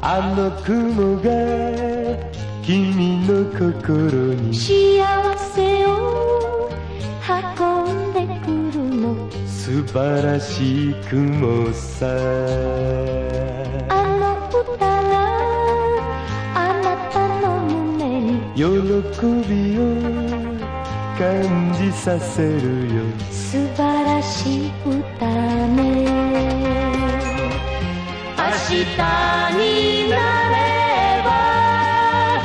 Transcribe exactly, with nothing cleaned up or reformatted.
あの雲が君の心に幸せを運んでくるの。 素晴らしい雲さ。 あの歌があなたの胸に喜びを感じさせるよ。 素晴らしい歌ね。明日にな